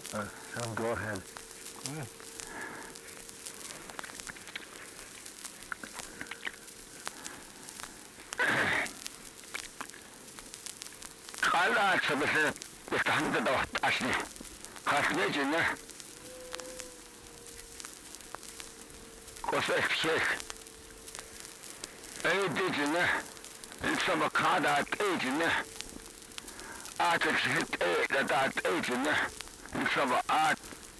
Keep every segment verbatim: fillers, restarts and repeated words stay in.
Uh, so go ahead. Yeah. Kala sabese bestahanda da asli. Hasne cinne. Kosa ekşek. Eydi cinne. İnsama kada ey cinne. Artık şehit ey da da ey cinne. İnsama at.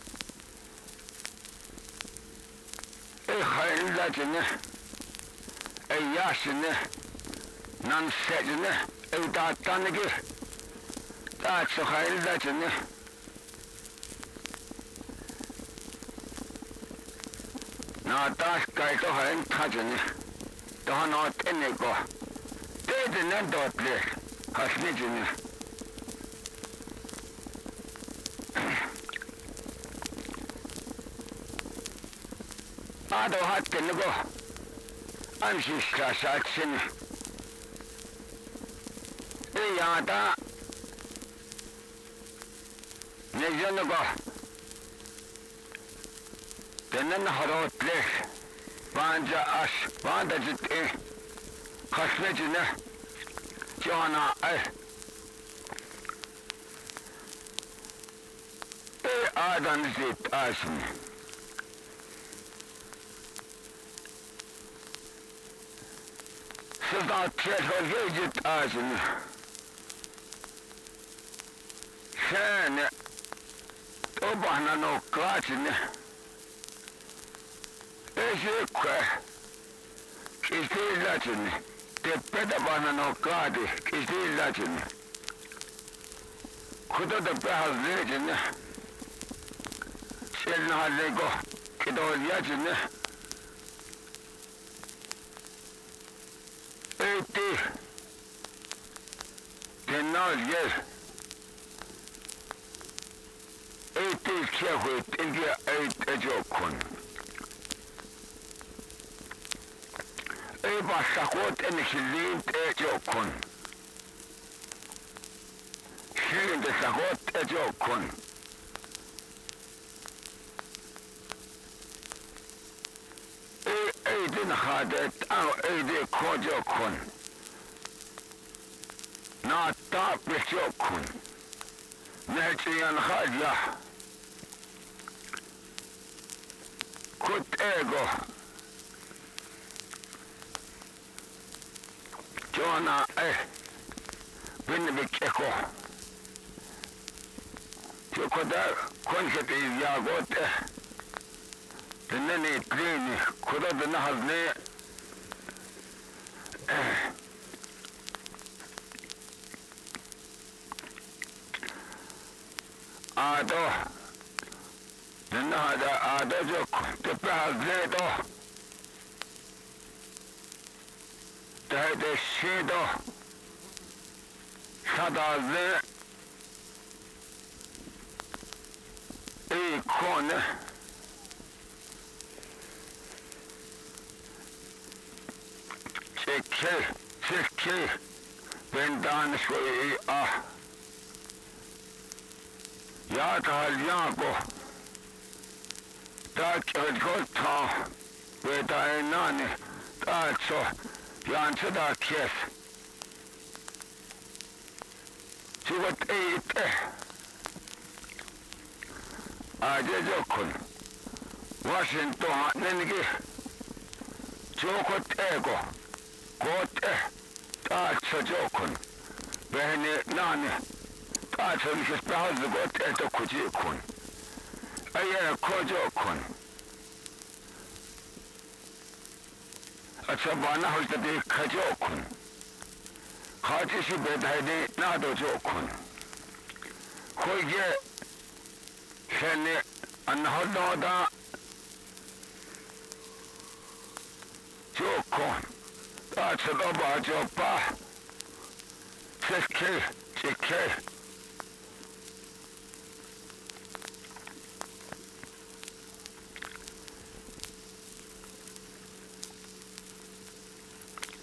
Ey hayırlı cinne. Ey yaş cinne. Nan se cinne. Ey da tanıgı. Da çok hayırlı cinne. Na taas kai to hain thajani to no tene ko te de nan dot le hasni jini ado hat tene ko am shi sha sha chin e ya da ne jano ko tenen harot le Banja aş, banda ciddi, kasmecine, cana ay. Ey adam zit aşın. Sizden tezgahı zit aşın. Sen, o bahna no kaçın. Eşekwe, kistillacını, tepede bana nokkadi, kistillacını. Kuda da behazlecini, selin hallego, kidolyacını. Eyti, tenal yer. Eyti kehut, ilgiye eyt ecokun. Ey başakot enikilliğin ecokun. Şimdi sakot ecokun. Ey eydin hadet av eydi kocokun. Natta beşokun. Nehciyan hacya. Kut ego. Jona eh bin bir eko. Çokoda konsepti yagot eh. Dinleni treni kuda dina hazne eh. Ado dina hada ado jok tepe hazne do. Tehde şido sadazı ikone çeke çeke ben danışmayı ah ya talyago tak edgota ve dainani taço yancı da kes. Çıvat eğitte. Ace jokun. Washington nengi. Çokot ego. Kot eh. Taçsa jokun. Behni nani. Taçsa nişis behazı got eto kucikun. Ayere kojokun. अच्छा बाना होता देख खजो खुन खाची सी बेधाई ना दो जो खुन कोई ये शेने अनहोदो दा जो खुन अच्छा दो बाजो पा चिके चिके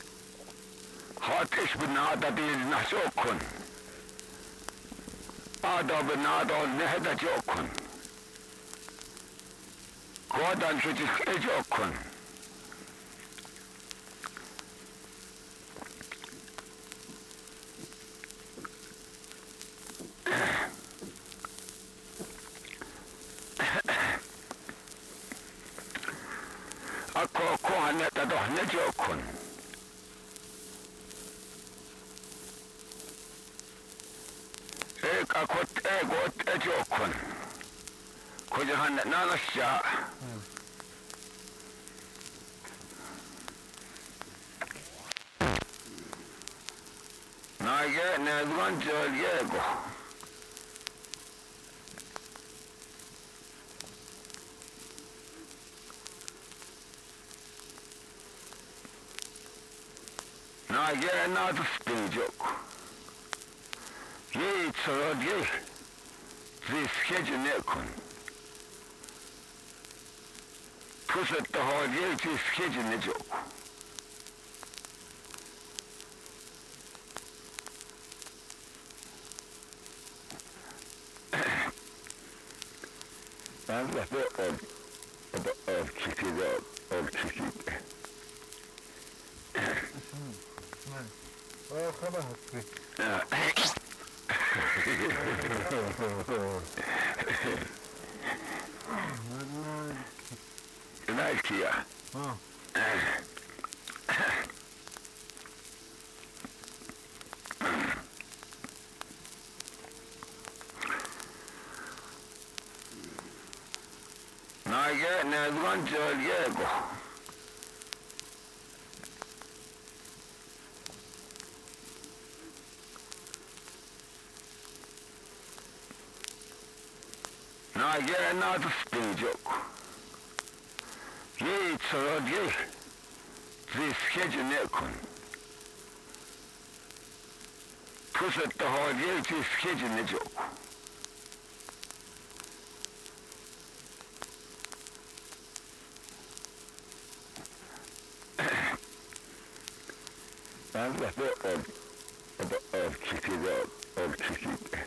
Ateş binada değil nasokun. nada benada nehda jokun. Kodan çocuk e jokun. Ako kohan että toh ne jokun. Eikä kot ei kot e jokun. Kojahan nanasya. Nage nezvan jolgego. Nage naduspin jok. Ye tsarod ye. Ziskeci nekun. Pusat da hod ye ziskeci ne jok. Ben de bir ol, ol çekidi, ol çekidi. اه خلاص هسه Belki ya. اه Nage nezvan jolgego. Nage naduspin jok. Ye tsarod ye. Ziskeci nekun. Pusat da hod ye ziskeci ne jok. Ben de bir ol, ol çekidi, ol çekidi.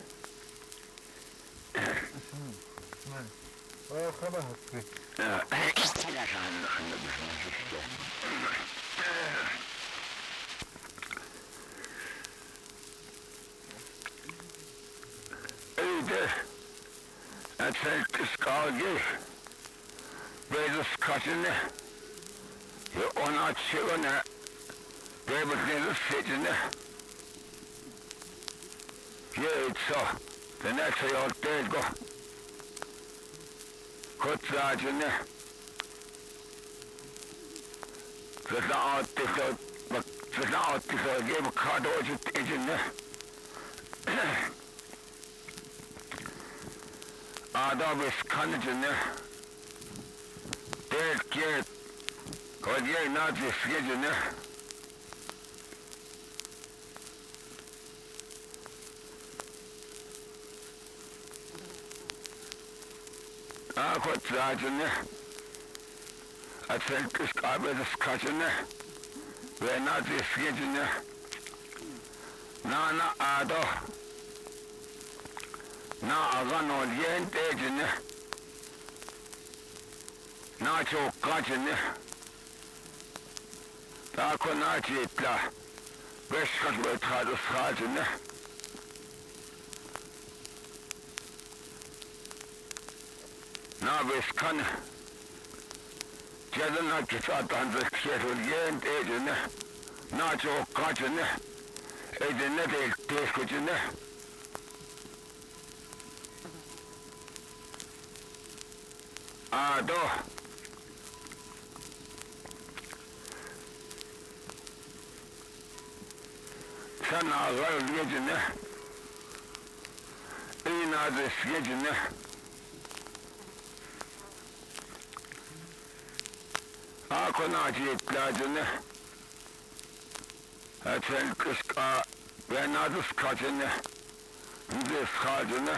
اه خلاص هسه لا كان خلنا بس اي ده اتفلت اسكاجي بيزس كاتنه يونات شغنه بيبتنه فتنه يتسا تنكسا يولتيجو كتراجنه Zıtla attıklar, bak zıtla attıklar gibi bu kadar ocuk içinde. Adabı kanıcını tek ki kodye nazi skecini akot zacını atfelkis kabedis kaçını ve nazi skecini nana ado na agan olyen tecini na çok kaçını tako na çitla beş kat ve tadus kaçını na beş kan Cadına kitaptan zıkşet olyen tecini na çok kaçını edine değil teskücünü Ado sen ağır gecine inadis gecine akonaci itlacını etel kışka ve nadis kaçını zis kacını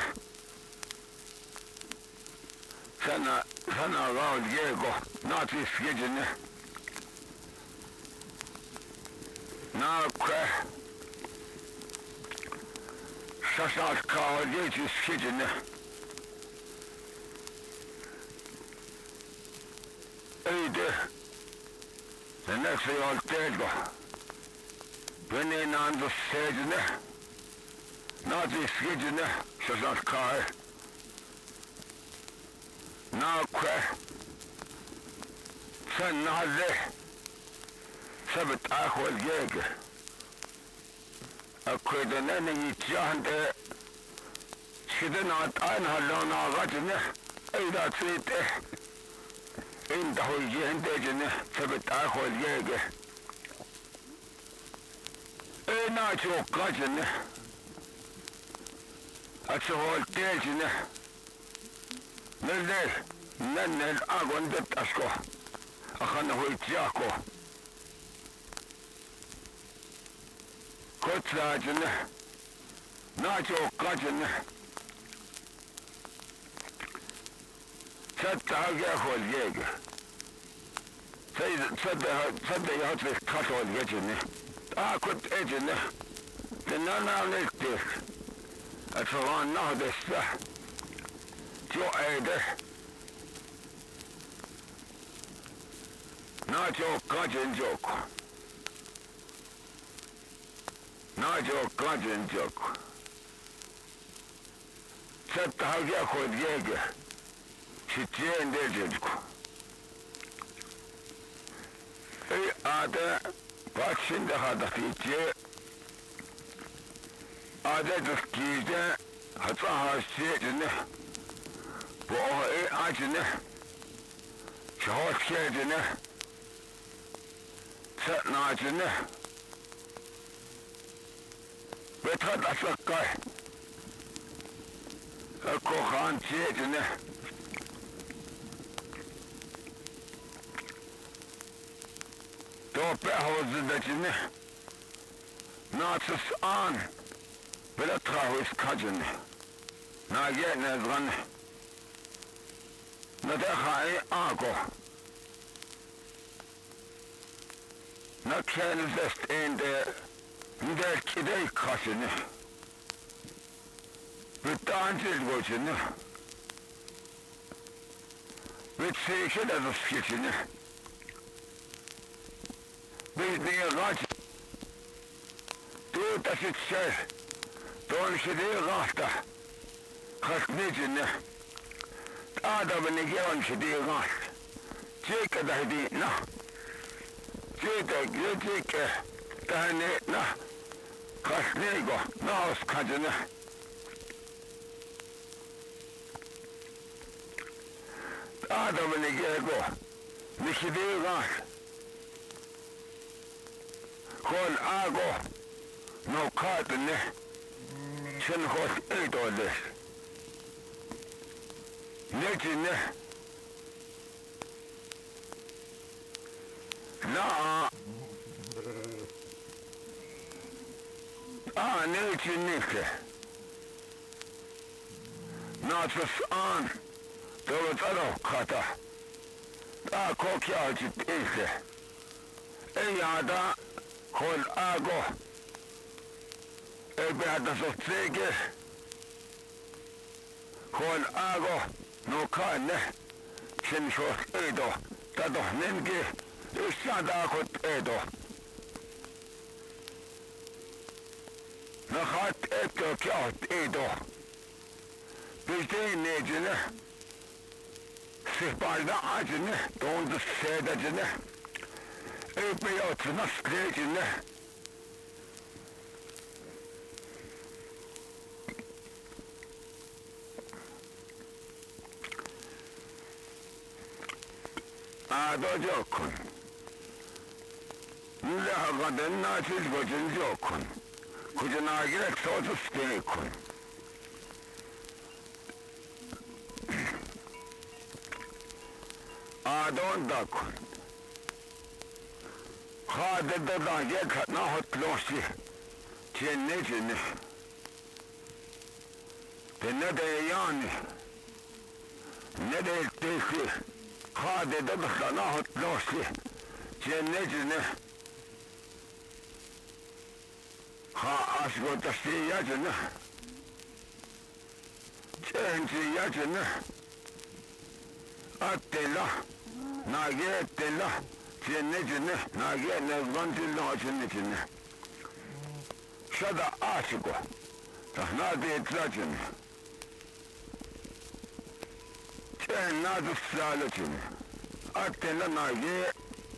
sana sana gağıl gego natis gecini na kwe Sasat kahveci skicini. Eydi. The next thing I'll tell you. When in on the stage, not the skicini, sasat kahve. Now quack. Sen naze. Sabit akhwal yege. Akwede nene yitjahande. Shide naat ein halon ağacını. Eyda tsite. Inda hoy yendecini. Sabit akhwal yege. Eyna çok gacını. Atsı hol tecini. Nel nel agon det asko. Akhanna hoy tjako. Kotsacını, naço kaçını, çatta gehol yege, say çatta çatta yatır kaçol geçini, akut ecini, tenana nektir, atfalan nahdesta, jo ede, naço kaçın çok. Najo kajen jok. Setta hagya kod yege. Şitye ndejejku. Ey ada bakşinde hadafitye. Ada dışkide hata hasiyetine. Bu ey acine. Şahoskedine. Set nacine. Betrat asakkay. Ako khan çiğdine. Tope havuzundakini. Natsız an. Böyle trahuis kacını. Nage nezgan. Nadekha'i ako. Nakşenizest inde. Belki de kaçını. Bir tancil koçunu. Bir seyşe de rızketini. Bir diye kaç. Du taşıt şey. Doğrusu diye kaçta. Kaçmayıcını. Adamını gelmişi diye kaç. Çeke dahi diye na. Çeke çeke. Dahne na. Kasnego, naos kacını. Adamını gego, nikidi gaş. Kol ago, no kadını. Sen hoş eydoles. Necine. La. Ah, ne için neyse. Natsız an. Dolu taraf kata. Daha kokya acıt ise. Ey yada kol ago. Ey behada sotsege. Kol ago. No kane. Sen şos edo. Tadoh nenge. Üstad akut edo. Nahat eto kağıt edo. Bizde necine. Sihbarda acını, dondu sedacını. Ey beyotuna skrecini. Ado jokun. Lahagadın naçiz gocun jokun. Kucuna girek soğutu stekun. Adon dakun. Hadi dadan yek nahut loşi. Cennetini. De ne de yani. Ne de ilteki. Hadi dadan nahut loşi. Cennetini. Ha aşk o taşıyacını. 젠지 야진네 아텔라 나게 텔라 젠네진네 나게 내건질로 하진네진네 샤다 아시고 나한테 트라진네 젠 나도 살아진네 아텔라 나게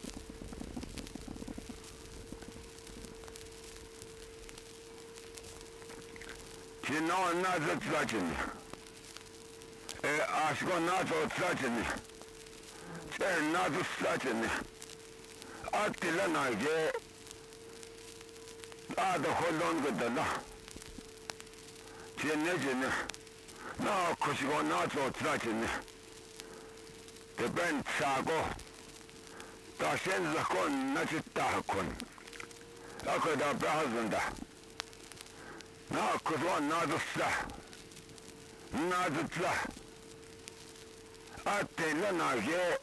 진노 나도 트라진네 에 아시고 나도 트라진네 젠 나도 살아진네 아텔라 나게 나도 홀론 거들라 젠네진네 나 코시고 나도 트라진네 대변 차고 다신 zakon na cittahakun akwai da bahazun da na kuzuwa na zusta na zutla a tela na ge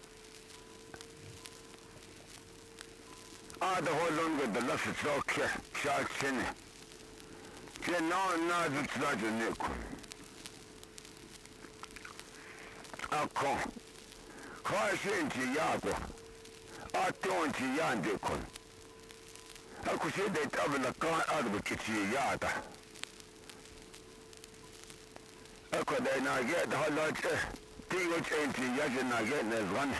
a da holon ga da lasu tsoke shaci ne ke na na zutla jini kun akon kawai shi in ci yago a tuwanci yan de kun aku sai da ita abu da kan arziki ci yada aku da ina ge da halace tiyo cinci yaji na ge ne zwan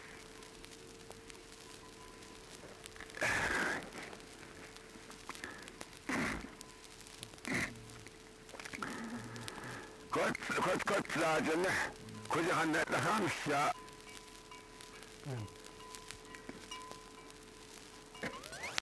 kot kot kot lajene kuji hanne da hamsha